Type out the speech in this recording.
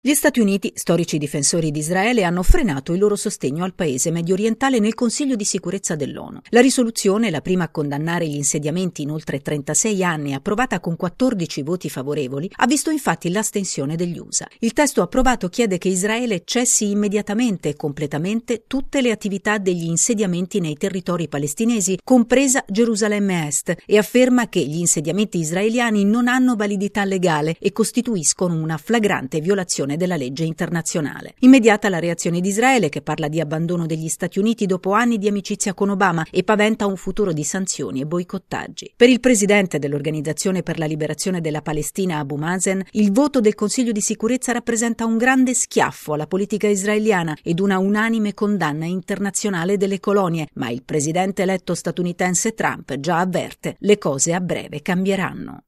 Gli Stati Uniti, storici difensori di Israele, hanno frenato il loro sostegno al paese mediorientale nel Consiglio di sicurezza dell'ONU. La risoluzione, la prima a condannare gli insediamenti in oltre 36 anni, approvata con 14 voti favorevoli, ha visto infatti l'astensione degli USA. Il testo approvato chiede che Israele cessi immediatamente e completamente tutte le attività degli insediamenti nei territori palestinesi, compresa Gerusalemme Est, e afferma che gli insediamenti israeliani non hanno validità legale e costituiscono una flagrante violazione della legge internazionale. Immediata la reazione di Israele, che parla di abbandono degli Stati Uniti dopo anni di amicizia con Obama e paventa un futuro di sanzioni e boicottaggi. Per il presidente dell'Organizzazione per la Liberazione della Palestina, Abu Mazen, il voto del Consiglio di sicurezza rappresenta un grande schiaffo alla politica israeliana ed una unanime condanna internazionale delle colonie, ma il presidente eletto statunitense Trump già avverte: le cose a breve cambieranno.